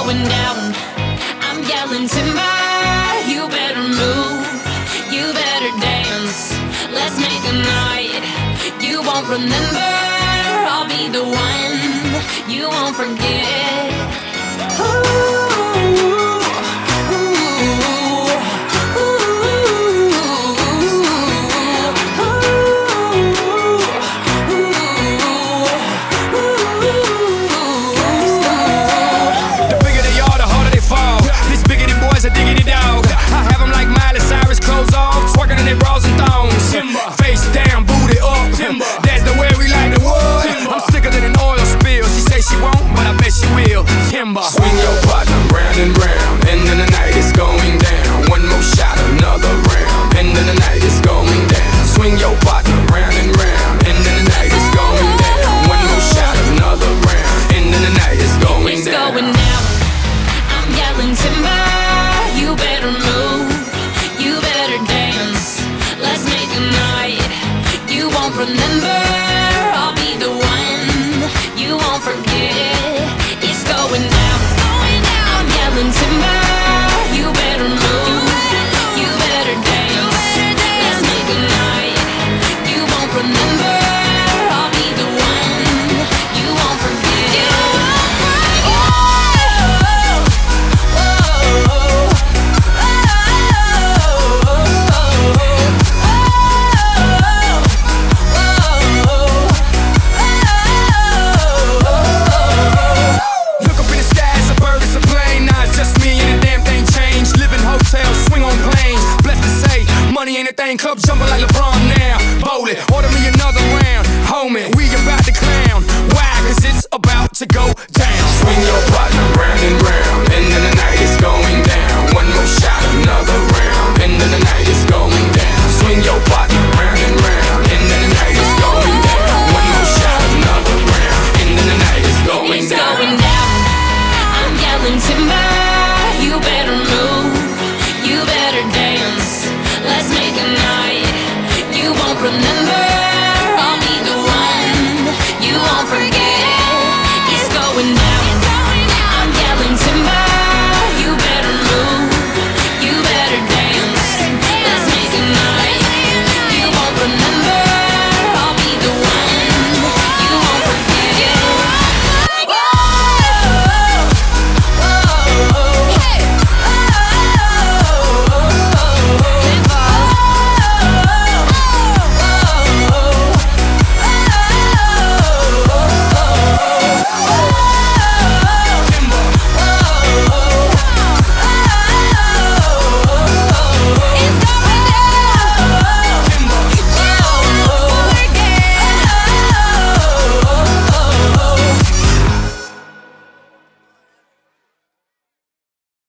going down. I'm yelling timber, you better move, you better dance. Let's make a night you won't remember. I'll be the one you won't forget. Diggity dog, I have them like Miley Cyrus, clothes off, twerking in their bras and thongs. Timber. Face down, booty up. Timber. That's the way we like the wood. Timber. I'm sicker than an oil spill. She say she won't, but I bet she will. Timber. Swing your partner round and round, and then the night is going down. One more shot, another round, and then the night is going down. Swing your partner round and round, and then the night is going down. One more shot, another round, and then the night is going down. It's going down. I'm yelling timber. You better move, you better dance. Let's make a night you won't remember. I'll be the one you won't forget. It's going down, it's going down. I'm yelling timber. You better move, you better dance. Let's make a night you won't remember. I'll be the one you won't forget. Club jumping like LeBron now. Bowl it, order me another round. Homie, we about to clown. Why? Cause it's about to go down. Swing your body